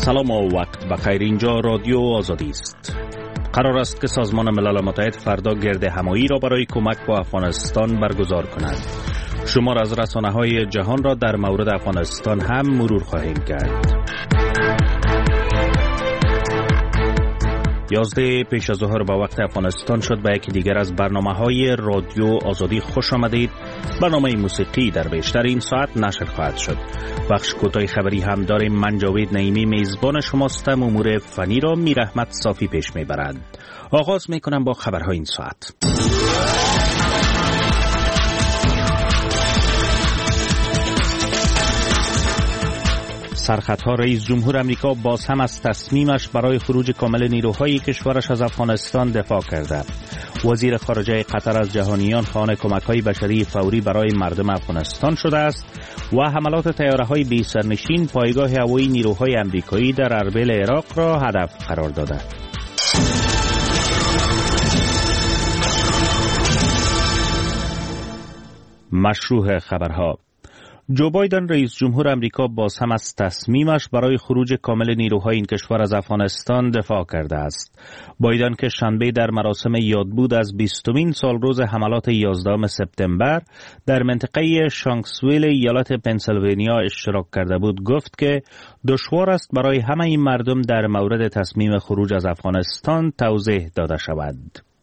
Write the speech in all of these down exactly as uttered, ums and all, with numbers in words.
سلام و وقت بخیر. اینجا رادیو آزادی است. قرار است که سازمان ملل متحد فردا گرد همایی را برای کمک به افغانستان برگزار کند. شمار از رسانه‌های جهان را در مورد افغانستان هم مرور خواهیم کرد. یازده پیش از ظهر با وقت افغانستان شد. به یکی دیگر از برنامه‌های رادیو آزادی خوش آمدید. برنامه موسیقی در بیشتر این ساعت نشر خواهد شد. بخش کوتاه خبری هم داریم. من جاوید نعیمی میزبان شماستم. امور فنی را میر احمد صافی پیش میبرد. آغاز میکنم با خبرهای این ساعت. سرخطها: رئیس جمهور امریکا باز هم از تصمیمش برای خروج کامل نیروهای کشورش از افغانستان دفاع کرده. وزیر خارجه قطر از جهانیان خواهان کمک‌های بشری فوری برای مردم افغانستان شده است و حملات طیاره‌های بی سرنشین پایگاه هوایی نیروهای امریکایی در اربیل عراق را هدف قرار داده. مشروع خبرها: جو بایدن رئیس جمهور امریکا باز هم از تصمیمش برای خروج کامل نیروهای این کشور از افغانستان دفاع کرده است. بایدن که شنبه در مراسم یادبود از بیستمین سالروز حملات یازدهم سپتامبر در منطقه شانکسویل ایالت پنسیلوانیا اشتراک کرده بود، گفت که دشوار است برای همه این مردم در مورد تصمیم خروج از افغانستان توضیح داده شود.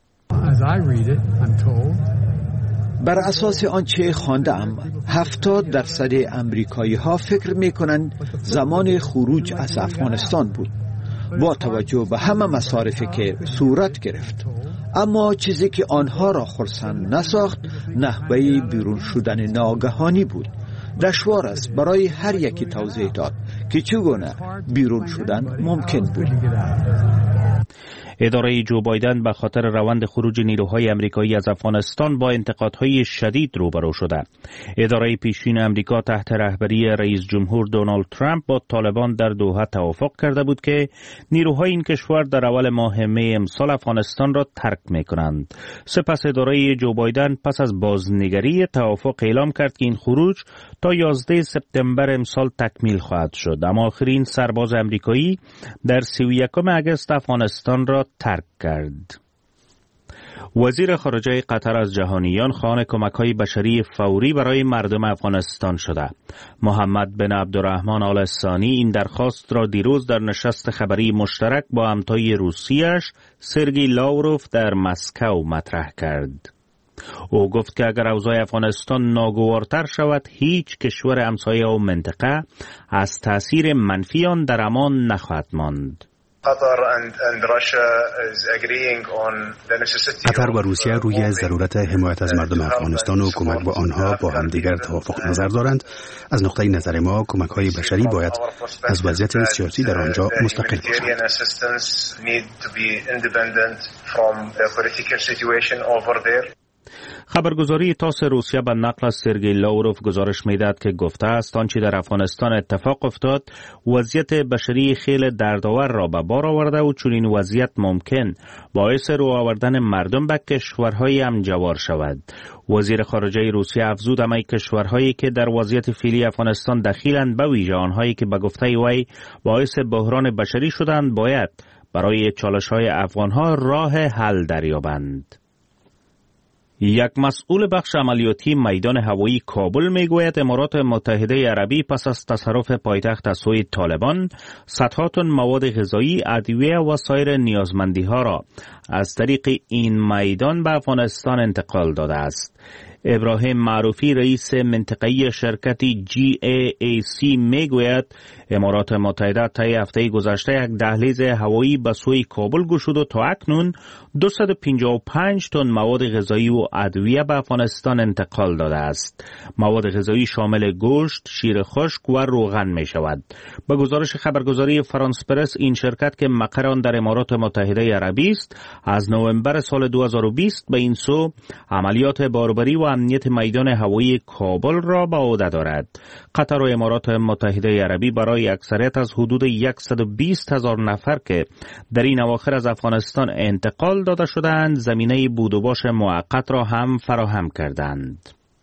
بر اساس آنچه خواندم، هفتاد درصد امریکایی ها فکر می کنند زمان خروج از افغانستان بود با توجه به همه مصارفی که صورت گرفت. اما چیزی که آنها را خرسند نساخت نحوه بیرون شدن ناگهانی بود. دشوار است برای هر یکی توضیح داد که چگونه بیرون شدن ممکن بود. اداره جو بایدن به خاطر روند خروج نیروهای امریکایی از افغانستان با انتقادهای شدید روبرو شده. اداره پیشین امریکا تحت رهبری رئیس جمهور دونالد ترامپ با طالبان در دوحه توافق کرده بود که نیروهای این کشور در اول ماه می امسال افغانستان را ترک می‌کنند. سپس اداره جو بایدن پس از بازنگری توافق اعلام کرد که این خروج تا یازده سپتامبر امسال تکمیل خواهد شد. اما آخرین سرباز امریکایی در سی و یکم اگست افغانستان را ترک کرد. وزیر خارجه قطر از جهانیان خواهان کمک‌های بشری فوری برای مردم افغانستان شده. محمد بن عبدالرحمن آل ثانی این درخواست را دیروز در نشست خبری مشترک با همتای روسیه‌اش سرگئی لاوروف در مسکو مطرح کرد. او گفت که اگر اوضاع افغانستان ناگوارتر شود، هیچ کشور همسایه و منطقه از تأثیر منفی آن در امان نخواهد ماند. قطر و روسیه روی ضرورت حمایت از مردم افغانستان و کمک به آنها با همدیگر توافق نظر دارند. از نقطه نظر ما کمک‌های بشری باید از وضعیت سیاسی در آنجا مستقل باشند. خبرگزاری تاس روسیه به نقل از سرگئی لاوروف گزارش می‌دهد که گفته است آنچه در افغانستان اتفاق افتاد وضعیت بشری خیلی دردآور را به بار آورده و چنین وضعیت ممکن باعث رو آوردن مردم به کشورهای همجوار شود. وزیر خارجه روسیه افزود همه کشورهایی که در وضعیت فعلی افغانستان دخیلند، به ویژه آنهایی که به گفته وی باعث بحران بشری شدند، باید برای چالش‌های افغان‌ها راه حل دریابند. یک مسئول بخش عملیاتی میدان هوایی کابل میگوید امارات متحده عربی پس از تصرف پایتخت از سوی طالبان صدها تن مواد غذایی، ادویه و سایر نیازمندی ها را از طریق این میدان به افغانستان انتقال داده است. ابراهیم معروفی رئیس منطقه‌ای شرکت جی ای ای سی میگوید امارات متحده طی هفته گذشته یک دهلیز هوایی به سوی کابل گشود و تا اکنون دویست و پنجاه و پنج تن مواد غذایی و ادویه به افغانستان انتقال داده است. مواد غذایی شامل گوشت، شیر خشک و روغن می شود. به گزارش خبرگزاری فرانس پرس، این شرکت که مقر آن در امارات متحده عربی است، از نوامبر سال دو هزار و بیست به این سو عملیات باربری و امنیت میدان هوایی کابل را به عهده دارد. قطر و امارات متحده عربی برای اکثریت از حدود صد و بیست هزار نفر که در این اواخر از افغانستان انتقال داده شدند، زمینه بود و باش موقت را هم فراهم کردند.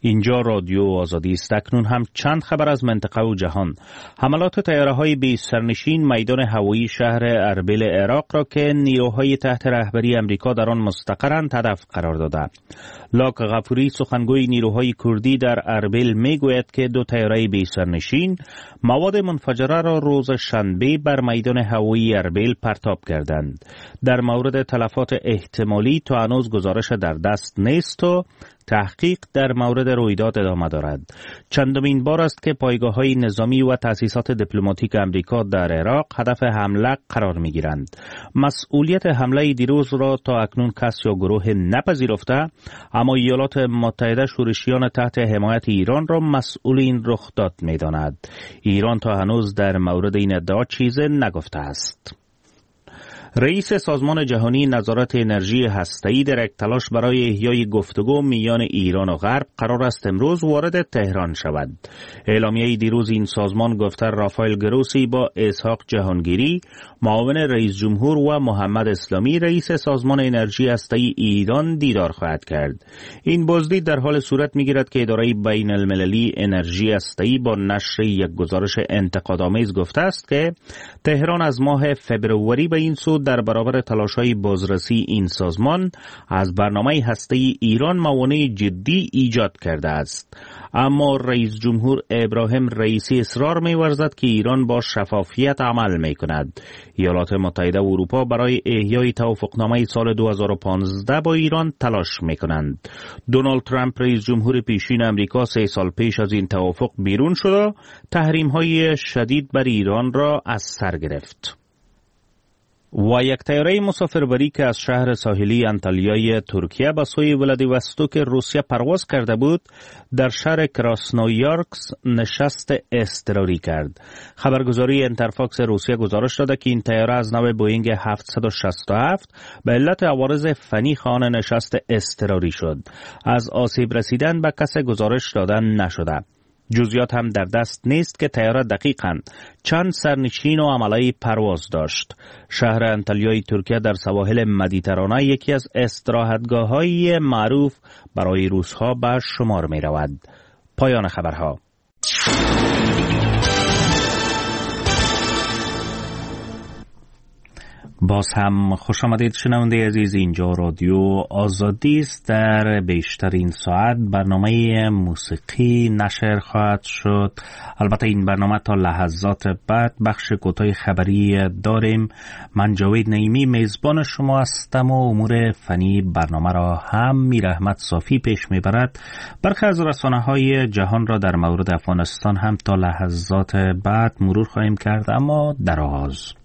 اینجا رادیو آزادی است. اکنون هم چند خبر از منطقه و جهان. حملات طیاره‌های بی سرنشین میدان هوایی شهر اربیل عراق را که نیروهای تحت رهبری امریکا در آن مستقرند هدف قرار داده. لاک غفوری سخنگوی نیروهای کردی در اربیل میگوید که دو طیاره بی سرنشین مواد منفجره را روز شنبه بر میدان هوایی اربیل پرتاب کردند. در مورد تلفات احتمالی تا هنوز گزارش در دست نیست و تحقیق در مورد رویداد ادامه دارد. چندمین بار است که پایگاه‌های نظامی و تأسیسات دیپلماتیک امریکا در عراق هدف حمله قرار می‌گیرند. مسئولیت حمله دیروز را تا اکنون کس یا گروه نپذیرفته، اما ایالات متحده شورشیان تحت حمایت ایران را مسئول این رخداد می‌داند. ایران تا هنوز در مورد این ادعا چیزی نگفته است. رئیس سازمان جهانی نظارت انرژی هسته‌ای در یک تلاش برای احیای گفتگو میان ایران و غرب قرار است امروز وارد تهران شود. اعلامیه دیروز این سازمان گفته رافائل گروسی با اسحاق جهانگیری معاون رئیس جمهور و محمد اسلامی رئیس سازمان انرژی هسته‌ای ایران دیدار خواهد کرد. این بازدید در حال صورت می‌گیرد که اداره بین المللی انرژی هسته‌ای با نشر یک گزارش انتقادآمیز گفته است که تهران از ماه فبروری به این سو در برابر تلاش‌های بازرسی این سازمان از برنامه هسته‌ای ایران موانع جدی ایجاد کرده است. اما رئیس جمهور ابراهیم رئیسی اصرار می‌ورزد که ایران با شفافیت عمل می‌کند. ایالات متحده و اروپا برای احیای توافقنامه سال دو هزار و پانزده با ایران تلاش می‌کنند. دونالد ترامپ رئیس جمهور پیشین امریکا سه سال پیش از این توافق بیرون شد و تحریم‌های شدید بر ایران را از سر گرفت. و یک طیاره مسافربری که از شهر ساحلی انتالیای ترکیه به سوی ولادیوستوک روسیه پرواز کرده بود در شهر کراسنویارسک نشست اضطراری کرد. خبرگزاری انترفاکس روسیه گزارش داده که این طیاره از نوع بوئینگ هفتصد و شصت و هفت به علت عوارض فنی خانه نشست اضطراری شد. از آسیب رسیدن به کس گزارش دادن نشده. جزئیات هم در دست نیست که طیاره دقیقاً چند سرنشین و عمله پرواز داشت. شهر انتالیای ترکیه در سواحل مدیترانه یکی از استراحتگاه‌های معروف برای روس‌ها به شمار می‌رود. پایان خبرها. باز هم خوش آمدید شنونده عزیز. اینجا رادیو آزادی است. در بیشترین ساعت برنامه موسیقی نشر خواهد شد. البته این برنامه تا لحظات بعد بخش کوتاه خبری داریم. من جاوید نعیمی میزبان شما هستم و امور فنی برنامه را هم میر احمد صافی پیش میبرد. برخی از رسانه‌های جهان را در مورد افغانستان هم تا لحظات بعد مرور خواهیم کرد، اما در آغاز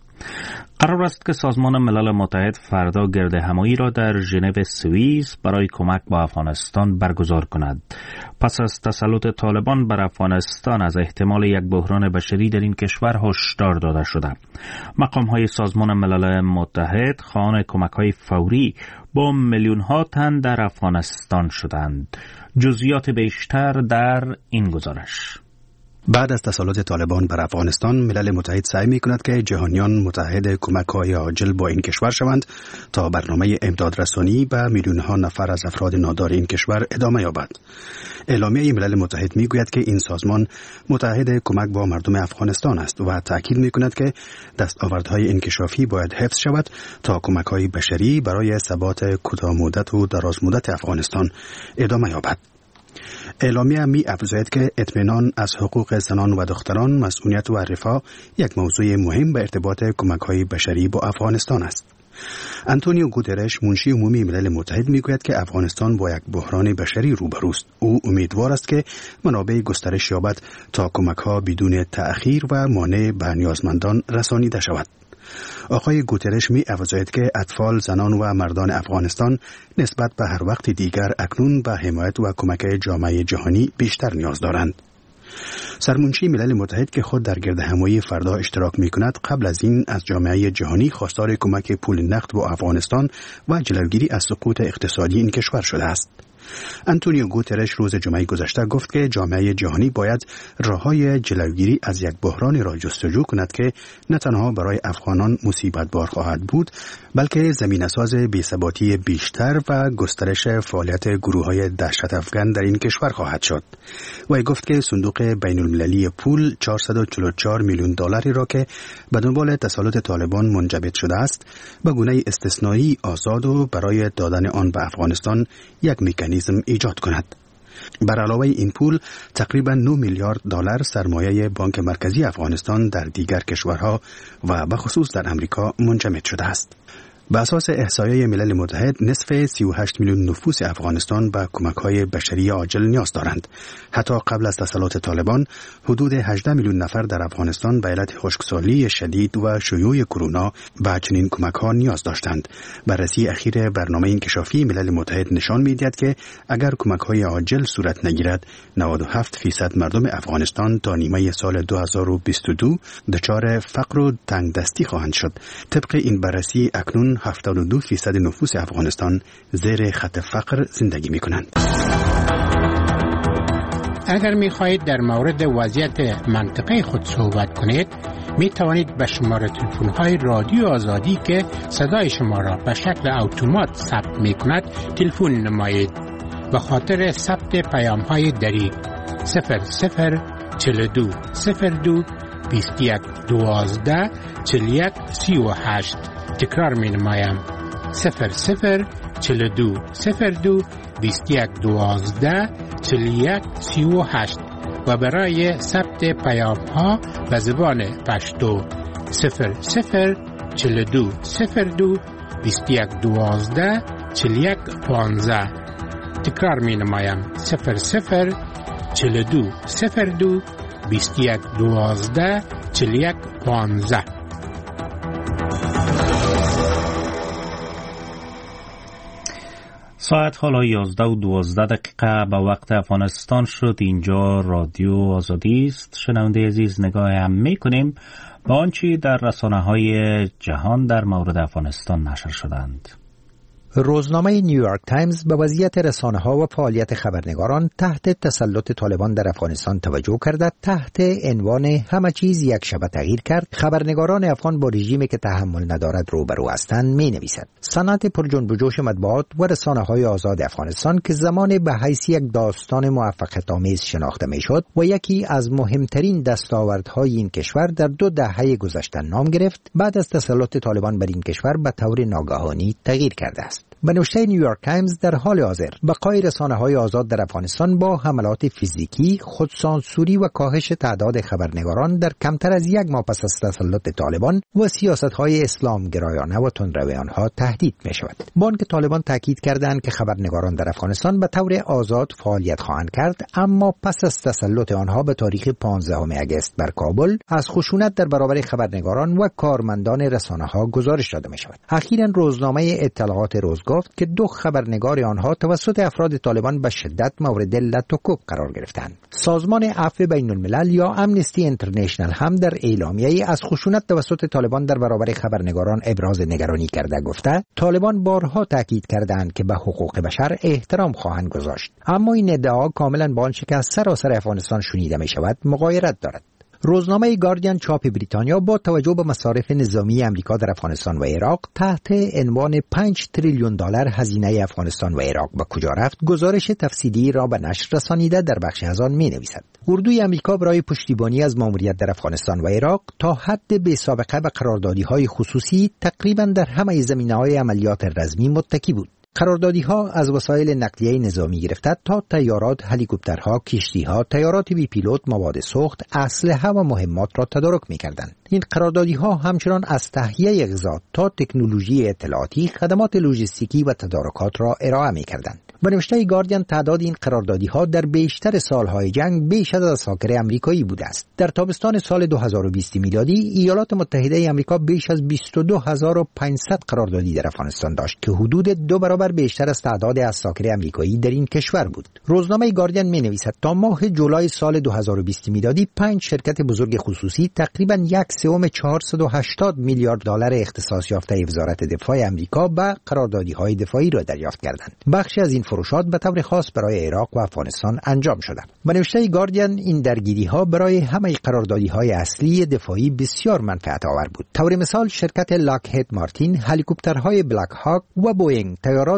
قرار است که سازمان ملل متحد فردا گرد همایی را در ژنو سوئیس برای کمک با افغانستان برگزار کند. پس از تسلط طالبان بر افغانستان از احتمال یک بحران بشری در این کشور هشدار داده شده. مقام‌های سازمان ملل متحد خواهان کمک‌های فوری با میلیون‌ها تن در افغانستان شدند. جزئیات بیشتر در این گزارش. بعد از تسلط طالبان بر افغانستان، ملل متحد سعی می‌کند که جهانیان متحد کمک‌های عاجل با این کشور شوند تا برنامه امدادرسانی به میلیون‌ها نفر از افراد نادار این کشور ادامه یابد. اعلامیه ملل متحد می‌گوید که این سازمان متحد کمک با مردم افغانستان است و تاکید می‌کند که دستاوردهای انکشافی باید حفظ شود تا کمک‌های بشری برای ثبات کوتاه‌مدت و درازمدت افغانستان ادامه یابد. اعلامیه می افزاید که اطمینان از حقوق زنان و دختران، مسئولیت و رفاه یک موضوع مهم به ارتباط کمک‌های بشری با افغانستان است. آنتونیو گوترش، منشی عمومی ملل متحد، میگوید که افغانستان با یک بحران بشری روبروست. او امیدوار است که منابع گسترش یابد تا کمک‌ها بدون تأخیر و مانع به نیازمندان رسانیده شود. آقای گوترش می افزاید که اطفال، زنان و مردان افغانستان نسبت به هر وقت دیگر اکنون به حمایت و کمک جامعه جهانی بیشتر نیاز دارند. سرمنشی ملل متحد که خود در گرد همایی فردا اشتراک می کند، قبل از این از جامعه جهانی خواستار کمک پول نقد با افغانستان و جلوگیری از سقوط اقتصادی این کشور شده است. انتونیو گوترش روز جمعه گذشته گفت که جامعه جهانی باید راههای جلوگیری از یک بحران را جستجو کند که نه تنها برای افغانان مصیبت بار خواهد بود، بلکه زمینه‌ساز بی‌ثباتی بیشتر و گسترش فعالیت گروه‌های دهشت افغان در این کشور خواهد شد. و گفت که صندوق بین‌المللی پول چهارصد و چهل و چهار میلیون دلاری را که به دنبال تسلط طالبان منجمد شده است، به گونه استثنایی آزاد و برای دادن آن به افغانستان یک مکانیزم ایجاد کند. بر علاوه این پول تقریبا نه میلیارد دلار سرمایه بانک مرکزی افغانستان در دیگر کشورها و به خصوص در امریکا منجمد شده است. به اساس احصایه ملل متحد نصف سی و هشت میلیون نفوس افغانستان به کمک‌های بشری عاجل نیاز دارند. حتی قبل از تسلط طالبان حدود هجده میلیون نفر در افغانستان به علت خشکسالی شدید و شیوع کرونا به چنین کمک‌ها نیاز داشتند. بررسی اخیر برنامه انکشافی ملل متحد نشان می‌دهد که اگر کمک‌های عاجل صورت نگیرد، نود و هفت فیصد مردم افغانستان تا نیمه سال دو هزار و بیست و دو دچار فقر و تنگدستی خواهند شد. طبق این بررسی اکنون هفتاد و دو فیصد نفوس افغانستان زیر خط فقر زندگی می کنند. اگر می خواهید در مورد وضعیت منطقه خود صحبت کنید، می توانید به شماره تلفن های رادیو آزادی که صدای شما را به شکل اتومات ثبت می کند تلفن نمایید. به خاطر ثبت پیام های دری صفر صفر چهل و دو صفر دو بیست و یک دوازده چهل و یک سی و هشت. تکرار می نمایم صفر صفر چهل و دو صفر دو بیست و یک دوازده چهل و یک سی و هشت و برای ثبت پیام ها به زبان پشتو صفر صفر چهل و دو صفر دو بیست و یک دوازده چهل و یک پانزده. تکرار می نمایم صفر صفر چهل و دو صفر دو بیست و یک دوازده چهل و یک پانزده. ساعت حالا یازده و دوازده دقیقه به وقت افغانستان شد. اینجا رادیو آزادی است. شنونده عزیز، نگاه هم میکنیم به آنچه در رسانه‌های جهان در مورد افغانستان نشر شدند. روزنامه نیویورک تایمز به وضعیت رسانه‌ها و فعالیت خبرنگاران تحت تسلط طالبان در افغانستان توجه کرده. تحت عنوان همه چیز یک شب تغییر کرد، خبرنگاران افغان با رژیمی که تحمل ندارد روبرو هستند می نویسد. صنعت پرجنب و جوش مطبوعات و رسانه‌های آزاد افغانستان که زمان به حیث یک داستان موفقیت‌آمیز شناخته می‌شد و یکی از مهمترین دستاوردهای این کشور در دو دهه گذشته نام گرفت، بعد از تسلط طالبان بر این کشور به طور ناگهانی تغییر کرده است. به نوشته نیویورک تایمز در حال حاضر بقای رسانه‌های آزاد در افغانستان با حملات فیزیکی، خودسانسوری و کاهش تعداد خبرنگاران در کمتر از یک ماه پس از تسلط طالبان و سیاست‌های اسلام گرایانه و تندرویانها تهدید می‌شود. بانک طالبان تاکید کردند که خبرنگاران در افغانستان به طور آزاد فعالیت خواهند کرد، اما پس از تسلط آنها به تاریخ پانزدهم آگوست بر کابل از خشونت در برابر خبرنگاران و کارمندان رسانه‌ها گزارش داده می‌شود. اخیراً روزنامه اطلاعات روز گفت که دو خبرنگار آنها توسط افراد طالبان به شدت مورد لطوکوب قرار گرفتند. سازمان عفو بین الملل یا امنستی اینترنشنال هم در اعلامیه‌ای از خشونت توسط طالبان در برابر خبرنگاران ابراز نگرانی کرده گفته طالبان بارها تاکید کردند که به حقوق بشر احترام خواهند گذاشت، اما این ادعا کاملا با آنچه که از سراسر افغانستان شنیده می شود مغایرت دارد. روزنامه گاردین چاپ بریتانیا با توجه به مصارف نظامی امریکا در افغانستان و عراق تحت عنوان پنج تریلیون دلار هزینه افغانستان و عراق به کجا رفت گزارش تفصیلی را به نشر رسانیده. در بخش از آن می‌نویسد اردوی امریکا برای پشتیبانی از ماموریت در افغانستان و عراق تا حد بی سابقه به قراردادی‌های خصوصی تقریباً در همه زمینه‌های عملیات رزمی متکی بود. قراردادی‌ها از وسایل نقلیه نظامی گرفته تا تیارات، هلیکوپترها، کشتی‌ها، تیارات بی پیلوت، مواد سوخت، اسلحه و مهمات را تدارک می‌کردند. این قراردادی‌ها همچنان از تهیه غذا تا تکنولوژی اطلاعاتی، خدمات لوجستیکی و تدارکات را ارائه می‌کردند. به نوشته گاردین تعداد این قراردادی‌ها در بیشتر سالهای جنگ بیش از اساکر آمریکایی بوده است. در تابستان سال دو هزار و بیست میلادی ایالات متحده آمریکا بیش از بیست و دو هزار و پانصد قراردادی در افغانستان داشت که حدود دو برابر بیشتر از تعداد اساکر آمریکایی در این کشور بود. روزنامه گاردین می‌نویسد تا ماه جولای سال دو هزار و بیست میلادی پنج شرکت بزرگ خصوصی تقریباً یک سوم چهارصد و هشتاد میلیارد دلار اختصاص یافته وزارت دفاع آمریکا به قراردادی‌های دفاعی را دریافت کردند. بخشی از این تفروشات به طور خاص برای عراق و افغانستان انجام شده. به نوشته گاردین این درگیری‌ها برای همه قراردادی‌های اصلی دفاعی بسیار منفعت آور بود. طور مثال شرکت لاکهید مارتین هلیکوپترهای بلک هاک و بوئینگ طیارات